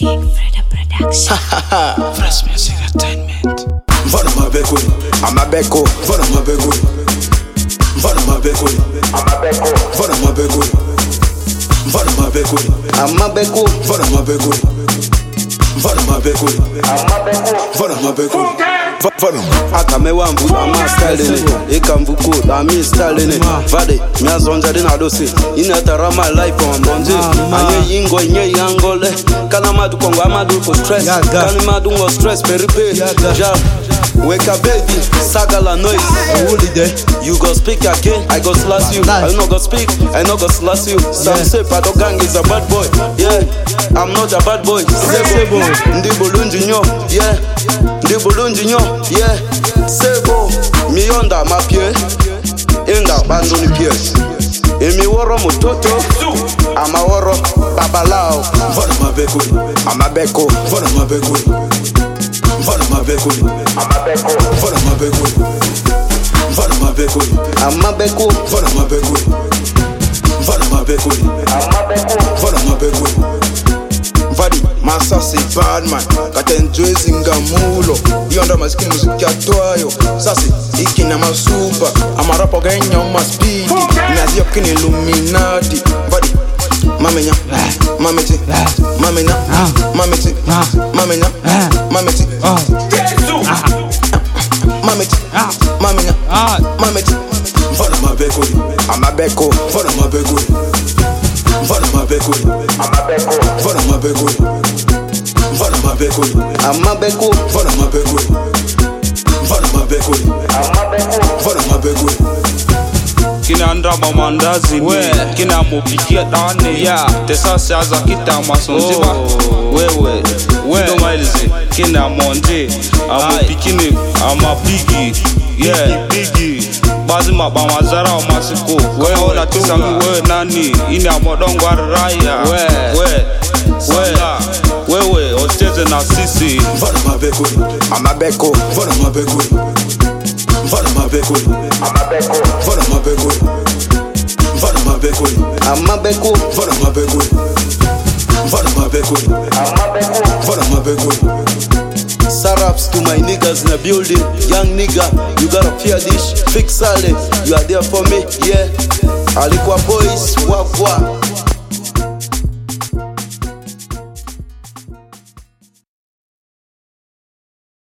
Freda Production. Fresh Music Entertainment. Mfana mabeko, Amabeko, mfana mabeko, mfana mabeko, Amabeko, mfana mabeko, mfana mabeko, Amabeko, mfana mabeko, mfana mabeko, Amabeko, mfana mabeko, mfana. Akamewa mvu ama style ne, ikamvuku ami style ne. Vade, miazonja dina dosi, inatara my life on bonje. Anye yingo nye yangole, kana madu kongo amadu ko stress, kana madu ngo stress peripe. Jam, wake up baby, saga la noise. You go speak again, I go slash you. I no go speak, I no go slash you. Some say Pado Gang is a bad boy. Yeah, I'm not a bad boy. Sebo, ndi bulunji nyo. Yeah, ndi bulunji nyo. Yeah, sebo, mi onda mapie, inda bando ni pie. Emi woro mutoto, ama woro babalao. Mfana mabeko, Amabeko, mfana mabeko, mfana mabeko, Amabeko, mfana mabeko, mfana mabeko, Amabeko, mfana mabeko, mfana mabeko, Amabeko. mfana mabeko. Vadi, masasi bad man, katenjwe zingamulo. Yonda maskini muziki atwayo. Sasi, iki na masupa. Amarapo genya umaspidi. Nazi yokini Illuminati. Vadi, mamenya, mameti, mamenya, mameti, mamenya, mameti, mameti, mamenya, mameti. Mfana mabeko, Amabeko, mfana mabeko, mfana mabeko, Amabeko, mfana mabeko, mfana mabeko, Amabeko, mfana mabeko, mfana mabeko, Amabeko. mfana mabeko. Kina ndrama mandazi ni kina mupikia dani ya tesa siaza kita masonjiba wewe Kido Miles kina monje amupikini amapigi bigi bazi mabamazara wa masiko wewe la tisangu wewe nani ini amodongo raya wewe ocheze na sisi Mfana mabeko, Amabeko, mfana mabeko, mfana mabeko, Amabeko, mfana mabeko, mfana mabeko, Amabeko, mfana mabeko, mfana mabeko, Amabeko. mfana mabeko. Saraps to my niggas in the building. Young nigga, you gotta fear this. Fix Sale, you are there for me, yeah. Alikuwa boys, wagwa.